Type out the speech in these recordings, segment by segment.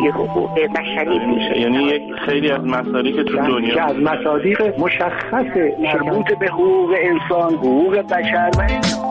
جهانی حقوق بشری بود. یعنی یک خیلی از مصادیق تو دنیا که از مصادیق مشخص مربوط به حقوق انسان، حقوق بشر و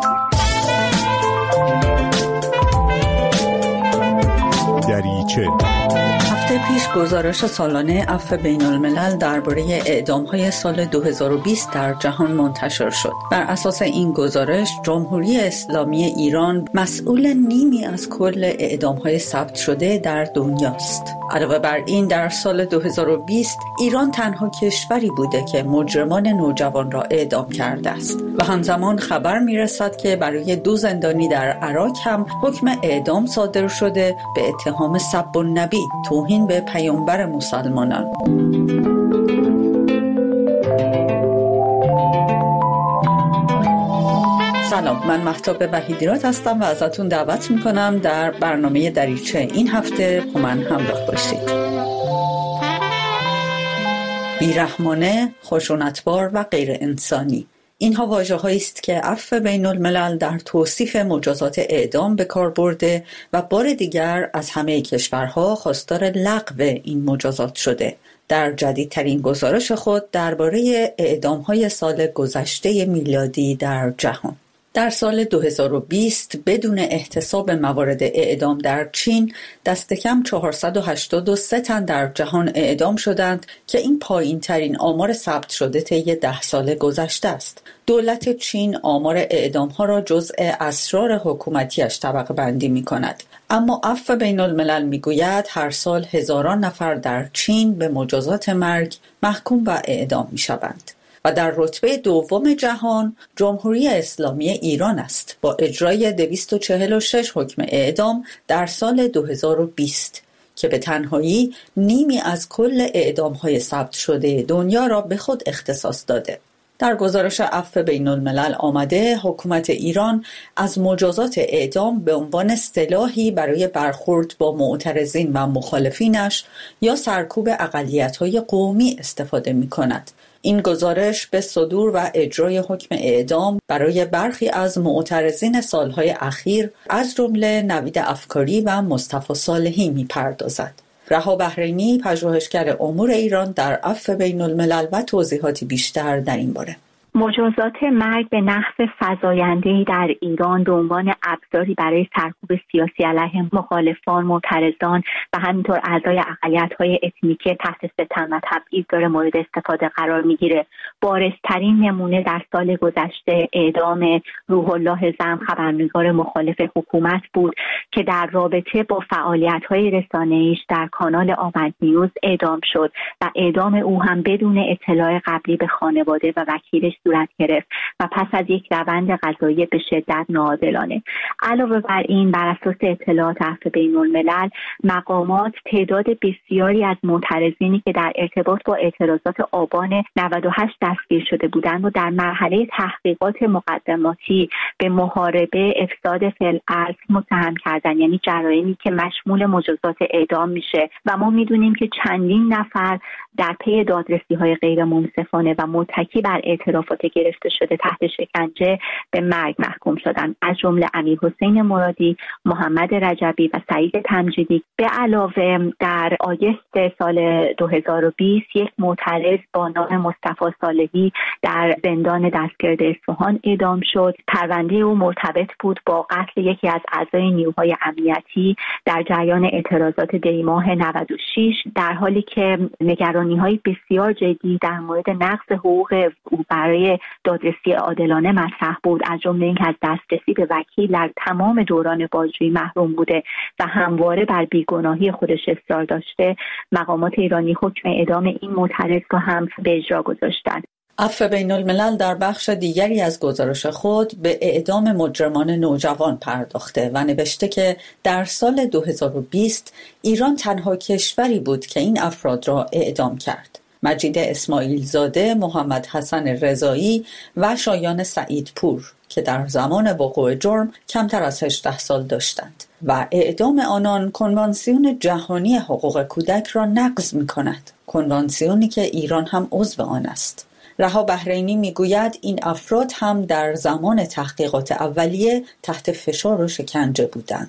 دریچه. هفته پیش گزارش سالانه عفو بین الملل درباره اعدام‌های سال 2020 در جهان منتشر شد. بر اساس این گزارش جمهوری اسلامی ایران مسئول نیمی از کل اعدام‌های ثبت شده در دنیاست. علاوه بر این در سال 2020 ایران تنها کشوری بوده که مجرمان نوجوان را اعدام کرده است و همزمان خبر می‌رسد که برای 2 زندانی در عراق هم حکم اعدام صادر شده به اتهام سب النبی، توهین به پیامبر مسلمانان. سلام، من مهتاب وحیدیراد هستم و ازتون دعوت میکنم در برنامه دریچه این هفته با من همراه باشید. بیرحمانه، خشونتبار و غیر انسانی، اینها واژه‌هایی است که عفو بین الملل در توصیف مجازات اعدام به کار برده و بار دیگر از همه کشورها خواستار لغو این مجازات شده. در جدیدترین گزارش خود درباره اعدام‌های سال گذشته میلادی در جهان، در سال 2020 بدون احتساب موارد اعدام در چین دست کم 483 تن در جهان اعدام شدند که این پایین ترین آمار ثبت شده طی 10 سال گذشته است. دولت چین آمار اعدام ها را جزء اسرار حکومتیش طبقه بندی می کند. اما عفو بین الملل می گوید هر سال هزاران نفر در چین به مجازات مرگ محکوم و اعدام می شوند. و در رتبه دوم جهان جمهوری اسلامی ایران است با اجرای 246 حکم اعدام در سال 2020 که به تنهایی نیمی از کل اعدام‌های ثبت شده دنیا را به خود اختصاص داده. در گزارش عفو بین الملل آمده حکومت ایران از مجازات اعدام به عنوان سلاحی برای برخورد با معترضین و مخالفینش یا سرکوب اقلیت‌های قومی استفاده می‌کند. این گزارش به صدور و اجرای حکم اعدام برای برخی از معترضین سالهای اخیر از جمله نوید افکاری و مصطفی صالحی می‌پردازد. رها بحرینی، پژوهشگر امور ایران در عفو بین الملل و توضیحاتی بیشتر در این باره. مجازات مرگ به نحو فزاینده‌ای در ایران به عنوان ابزاری برای سرکوب سیاسی علیه مخالفان، معترضان و همینطور اعضای اقلیت‌های اتنیکی تحت ستم و تبعیض داره مورد استفاده قرار می‌گیره. بارزترین نمونه در سال گذشته اعدام روح الله زم، خبرنگار مخالف حکومت بود که در رابطه با فعالیت‌های رسانه‌ایش در کانال آمد نیوز اعدام شد و اعدام او هم بدون اطلاع قبلی به خانواده و وکیلش صورت گرفت و پس از یک روند قضایی به شدت ناعادلانه. علاوه بر این، بر اساس اطلاعات عفو بین الملل، مقامات تعداد بسیاری از معترضینی که در ارتباط با اعتراضات آبان 98 دستگیر شده بودند و در مرحله تحقیقات مقدماتی به محاربه افساد فی‌الارض متهم کردند، یعنی جرایمی که مشمول مجازات اعدام میشه و ما میدونیم که چندین نفر در پی دادرسی‌های غیر منصفانه و متکی بر اعترافات گرفته شده تحت شکنجه به مرگ محکوم شدند، از جمله امیرحسین مرادی، محمد رجبی و سعید تمجیدی. به علاوه در آگوست سال 2020 یک معترض با نام مصطفی صالحی در زندان دستگرد اصفهان اعدام شد. پرونده او مرتبط بود با قتل یکی از اعضای نیروهای امنیتی در جریان اعتراضات دی‌ماه 96، در حالی که نگرانی‌های بسیار جدی در مورد نقض حقوق او برای دادرسی عادلانه مطرح بود، از جمله اینکه از دسترسی به وکیل در تمام دوران بازجویی محروم بوده و همواره بر بیگناهی خودش اصرار داشته. مقامات ایرانی حکم اعدام این معترض را هم به اجرا گذاشتند. عفو بین الملل در بخش دیگری از گزارش خود به اعدام مجرمان نوجوان پرداخته و نوشته که در سال 2020 ایران تنها کشوری بود که این افراد را اعدام کرد. مجید اسماعیل زاده، محمد حسن رضایی و شایان سعیدپور که در زمان وقوع جرم کمتر از 18 سال داشتند و اعدام آنان کنوانسیون جهانی حقوق کودک را نقض می‌کند، کنوانسیونی که ایران هم عضو آن است. رها بحرینی میگوید این افراد هم در زمان تحقیقات اولیه تحت فشار و شکنجه بودند.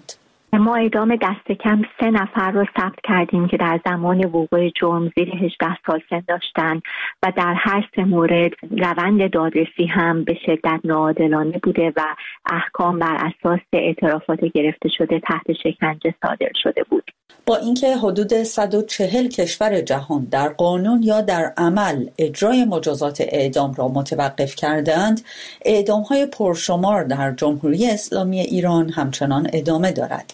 ما اعدام دست کم 3 نفر رو ثبت کردیم که در زمان وقوع جرم زیر 18 سال سن داشتن و در هر 3 مورد روند دادرسی هم به شدت ناعادلانه بوده و احکام بر اساس اعترافات گرفته شده تحت شکنجه صادر شده بود. با اینکه حدود 140 کشور جهان در قانون یا در عمل اجرای مجازات اعدام را متوقف کردند، اعدام‌های پرشمار در جمهوری اسلامی ایران همچنان ادامه دارد.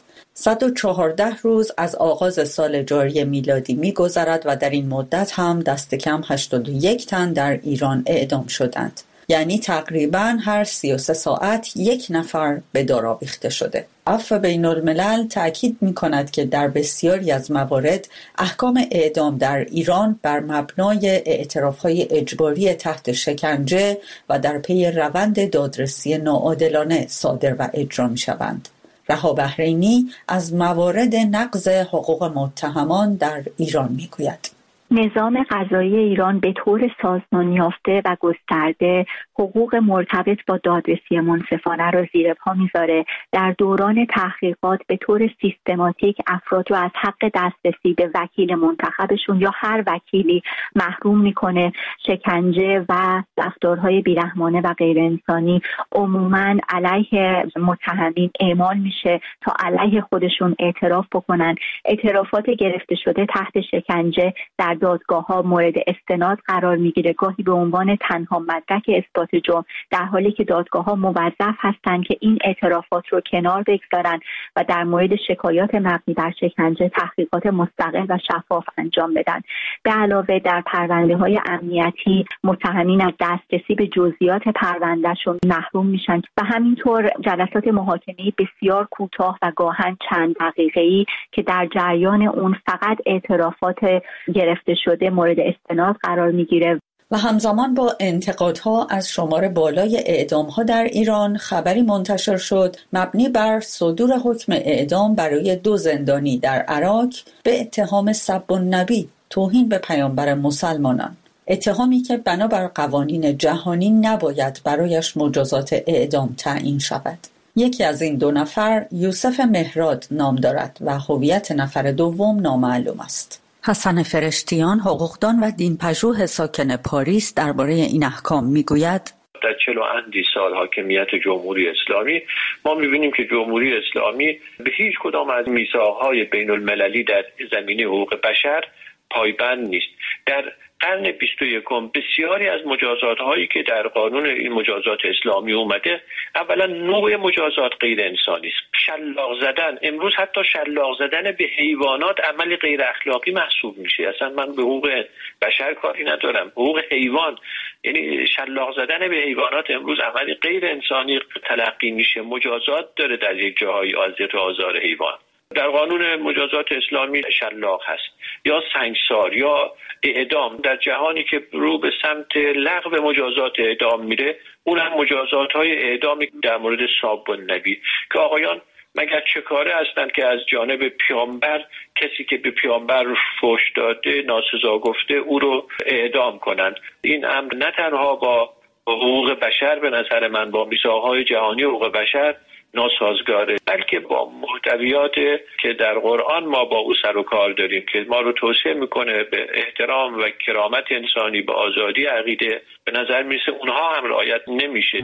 114 روز از آغاز سال جاری میلادی می‌گذرد و در این مدت هم دست کم 81 تن در ایران اعدام شدند. یعنی تقریباً هر 33 ساعت 1 نفر به دار آویخته شده. عفو بین الملل تأکید می‌کند که در بسیاری از موارد احکام اعدام در ایران بر مبنای اعتراف‌های اجباری تحت شکنجه و در پی روند دادرسی ناعادلانه صادر و اجرا می‌شوند. رها بحرینی از موارد نقض حقوق متهمان در ایران میگوید. نظام قضایی ایران به طور سازمان یافته و گسترده حقوق مرتبط با دادرسی منصفانه را زیر پا میذاره. در دوران تحقیقات به طور سیستماتیک افراد رو از حق دسترسی به وکیل منتخبشون یا هر وکیلی محروم میکنه. شکنجه و رفتارهای بیرحمانه و غیر انسانی عموماً علیه متهمین اعمال میشه تا علیه خودشون اعتراف بکنن. اعترافات گرفته شده تحت شکنجه در دادگاه‌ها مورد استناد قرار میگیره، گاهی به عنوان تنها مدرک اثبات جرم، در حالی که دادگاه‌ها موظف هستند که این اعترافات رو کنار بگذارن و در مورد شکایات مبنی بر شکنجه تحقیقات مستقل و شفاف انجام بدن. به علاوه در پرونده‌های امنیتی متهمین از دسترسی به جزئیات پروندهشون محروم میشن و همینطور جلسات محاکمه‌ای بسیار کوتاه و گاهن چند دقیقه‌ای که در جریان اون فقط اعترافات گرفته شده مورد استناد قرار میگیره. و همزمان با انتقادها از شمار بالای اعدام‌ها در ایران خبری منتشر شد مبنی بر صدور حکم اعدام برای 2 زندانی در عراق به اتهام سب النبی، توهین به پیامبر مسلمانان، اتهامی که بنابر قوانین جهانی نباید برایش مجازات اعدام تعیین شود. یکی از این 2 نفر یوسف مهراد نام دارد و هویت نفر دوم نامعلوم است. حسن فرشتیان، حقوقدان و دینپژوه ساکن پاریس، درباره این احکام میگوید: در 40 و اندی سال حاکمیت جمهوری اسلامی ما می‌بینیم که جمهوری اسلامی به هیچ کدام از میثاق‌های بین المللی در زمینه حقوق بشر پایبند نیست. در قرن 21 بسیاری از مجازات هایی که در قانون این مجازات اسلامی اومده، اولا نوع مجازات غیر انسانی است. شلاق زدن، امروز حتی شلاق زدن به حیوانات عمل غیر اخلاقی محسوب میشه. اصلا من به حقوق بشر کاری ندارم، حقوق حیوان، یعنی شلاق زدن به حیوانات امروز عمل غیر انسانی تلقی میشه، مجازات داره در یک جاهای اذیت و آزار حیوان. در قانون مجازات اسلامی شلاق هست یا سنگسار یا اعدام. در جهانی که رو به سمت لغو مجازات اعدام میره، اون هم مجازات های اعدامی در مورد ساب النبی که آقایان مگر چه کاره هستند که از جانب پیامبر کسی که به پیامبر فحش داده، ناسزا گفته، او رو اعدام کنند. این امر نه تنها با حقوق بشر به نظر من با میثاق‌های جهانی حقوق بشر ناسازگاره، بلکه با محتویات که در قرآن ما با او سر و کار داریم که ما رو توصیه میکنه به احترام و کرامت انسانی، به آزادی عقیده. به نظر میرسه اونها هم رعایت نمیشه.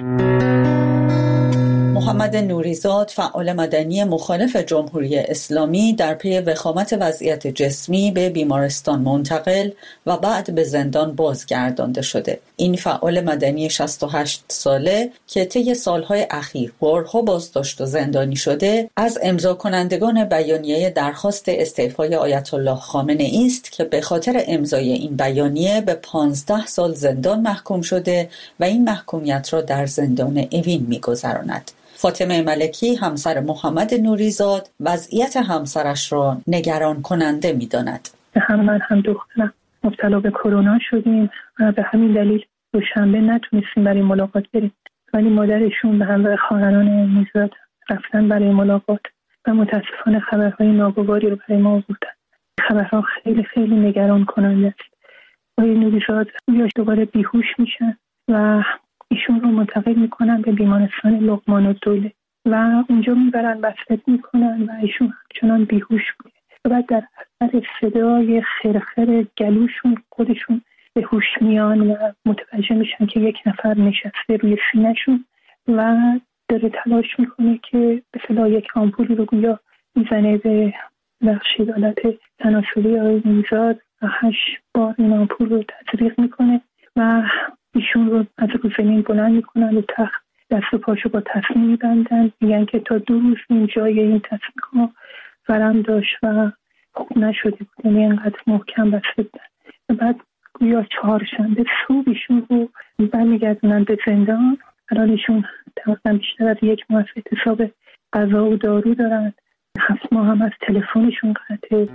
محمد نوریزاد، فعال مدنی مخالف جمهوری اسلامی، در پی وخامت وضعیت جسمی به بیمارستان منتقل و بعد به زندان بازگردانده شده. این فعال مدنی 68 ساله که طی سالهای اخیر بارها بازداشت و زندانی شده، از امضا کنندگان بیانیه درخواست استعفای آیت الله خامنه‌ای است که به خاطر امضای این بیانیه به 15 سال زندان محکوم شده و این محکومیت را در زندان اوین می‌گذراند. فاطمه ملکی، همسر محمد نوریزاد، وضعیت همسرش را نگران کننده می‌داند. هم من هم دخترم مبتلا به کرونا شدیم و به همین دلیل دوشنبه نتونستیم برای ملاقات بریم، ولی مادرشون به همراه خواهران نوریزاد رفتن برای ملاقات و متاسفانه خبرهای ناگواری رو برای ما آوردن. خبرها خیلی خیلی نگران کننده است. آقای نوریزاد دوباره بیهوش میشن و ایشون رو منتقل میکنن به بیمارستان لقمان الدوله. و اونجا میبرن وصلت میکنن و ایشون همچنان بیهوش بوده و بعد در اثر صدای خرخر گلوشون خودشون به هوش میان و متوجه میشن که یک نفر نشسته روی سینه‌شون و داره تلاش میکنه که به اصطلاح یک آمپولی رو گویا میزنه به بخشی حالت تناسلی آقای نوزاد و 8 بار این آمپول رو تزریق میکنه و ایشون رو از رو زمین بلند میکنن و تخت دست و پاشو با تسمه میبندن، میگن که تا 2 روز این جای این تسمه ها ورم داشت و خوب نشده بود، یعنی اینقدر محکم بسته بودن و بعد گویا 4 شنبه صبح ایشون رو برمیگردونن به زندان. الان ایشون تقریبا بیشتر از 1 ماه اعتصاب غذا و دارو دارن، 7 ماه هم از تلفنشون قطعه.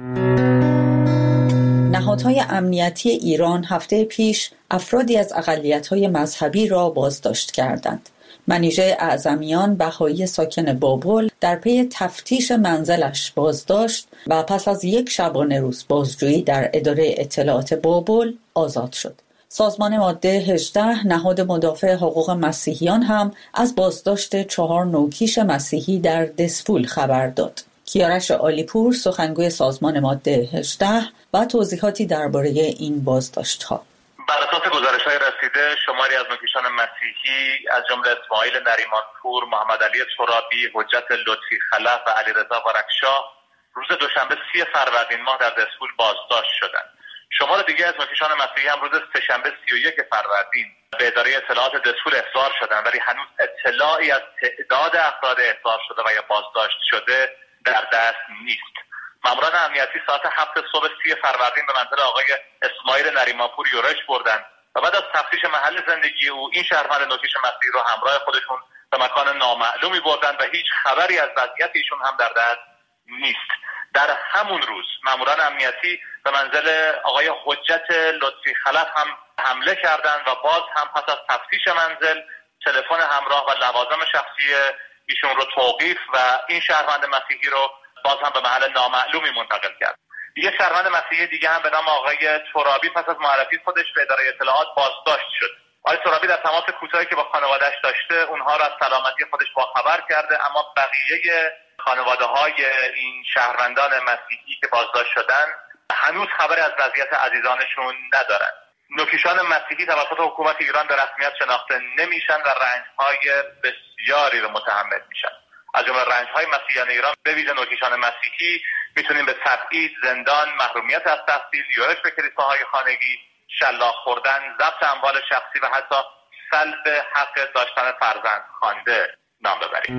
نهادهای امنیتی ایران هفته پیش افرادی از اقلیت‌های مذهبی را بازداشت کردند. منیژه اعظمیان بهایی ساکن بابل در پی تفتیش منزلش بازداشت و پس از 1 شبانه روز بازجویی در اداره اطلاعات بابل آزاد شد. سازمان ماده 18 نهاد مدافع حقوق مسیحیان هم از بازداشت 4 نوکیش مسیحی در دسفول خبر داد. کیارش عالیپور سخنگوی سازمان ماده 18 و توضیحاتی درباره این بازداشت‌ها. بر اساس گزارش‌های رسیده شماری از نوکیشان مسیحی از جمله اسماعیل نریمانپور، محمد علی ترابی، حجت لطفی خلف و علیرضا بارکشاه روز دوشنبه 30 فروردین ماه در دسفول بازداشت شدند. شمار دیگر از نوکیشان مسیحی هم روز سه‌شنبه 31 فروردین به اداره اطلاعات دسفول احضار شدند، ولی هنوز اطلاعی از تعداد افراد احضار شده و یا بازداشت شده در دست نیست. ماموران امنیتی ساعت 7 صبح 30 فروردین به منزل آقای اسماعیل نریمانپور یورش بردند و بعد از تفتیش محل زندگی او این شهروند نوکیش مسیحی را همراه خودشون به مکان نامعلومی بردند و هیچ خبری از وضعیت ایشون هم در دست نیست. در همون روز ماموران امنیتی به منزل آقای حجت لطفی خلف هم حمله کردند و باز هم پس از تفتیش منزل تلفن همراه و لوازم شخصی ایشون رو توقیف و این شهروند مسیحی رو باز هم به محل نامعلومی منتقل کرد. یک شهروند مسیحی دیگه هم به نام آقای ترابی پس از معرفی خودش به اداره اطلاعات بازداشت شد. آقای ترابی در تماس کوتاهی که با خانواده‌اش داشته اونها را از سلامتی خودش باخبر کرده، اما بقیه خانواده‌های این شهروندان مسیحی که بازداشت شدن هنوز خبری از وضعیت عزیزانشون ندارند. نوکیشان مسیحی توسط حکومت ایران به رسمیت شناخته نمیشن و رنج‌های بسیاری رو متحمل میشن. از جمله رنج‌های مسیحیان ایران به ویژه نوکیشان مسیحی میتونیم به تبعید، زندان، محرومیت از تحصیل، یورش به کلیساهای خانگی، شلاق خوردن، ضبط اموال شخصی و حتی سلب حق داشتن فرزند خوانده نام ببریم.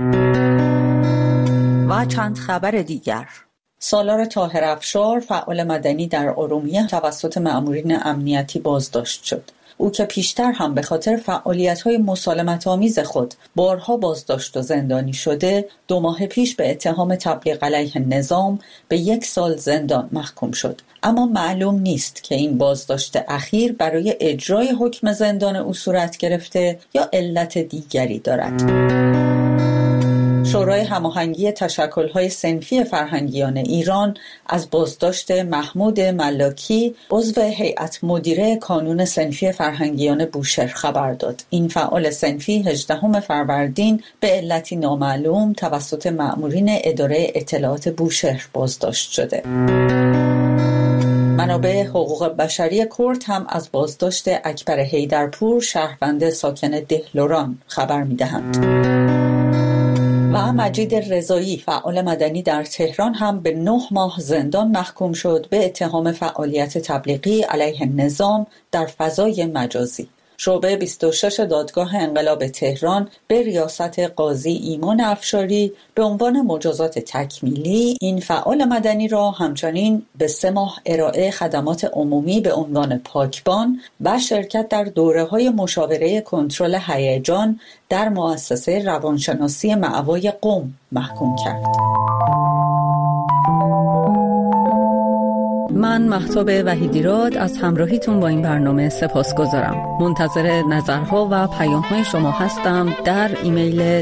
و چند خبر دیگر. سالار طاهر افشار فعال مدنی در ارومیه توسط مأمورین امنیتی بازداشت شد. او که پیشتر هم به خاطر فعالیت‌های مسالمت‌آمیز خود بارها بازداشت و زندانی شده، 2 ماه پیش به اتهام تبلیغ علیه نظام به 1 سال زندان محکوم شد. اما معلوم نیست که این بازداشت اخیر برای اجرای حکم زندان او صورت گرفته یا علت دیگری دارد. شورای هماهنگی تشکل‌های صنفی فرهنگیان ایران از بازداشت محمود ملاکی عضو هیئت مدیره کانون صنفی فرهنگیان بوشهر خبر داد. این فعال صنفی 18 فروردین به علتی نامعلوم توسط مأمورین اداره اطلاعات بوشهر بازداشت شده. منابع حقوق بشری کرد هم از بازداشت اکبر حیدرپور شهروند ساکن دهلوران خبر می‌دهند. و مجید رضایی فعال مدنی در تهران هم به 9 ماه زندان محکوم شد به اتهام فعالیت تبلیغی علیه نظام در فضای مجازی. شعبه 26 دادگاه انقلاب تهران به ریاست قاضی ایمان افشاری به عنوان مجازات تکمیلی این فعال مدنی را همچنین به 3 ماه ارائه خدمات عمومی به عنوان پاکبان و شرکت در دوره‌های مشاوره کنترل هیجان در مؤسسه روانشناسی مأوای قم محکوم کرد. من مهتاب وحیدیراد از همراهیتون با این برنامه سپاسگزارم. منتظر نظرها و پیام‌های شما هستم در ایمیل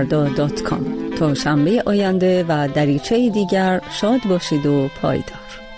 dariche@radiofarda.com. تا شنبه آینده و دریچه دیگر شاد باشید و پایدار.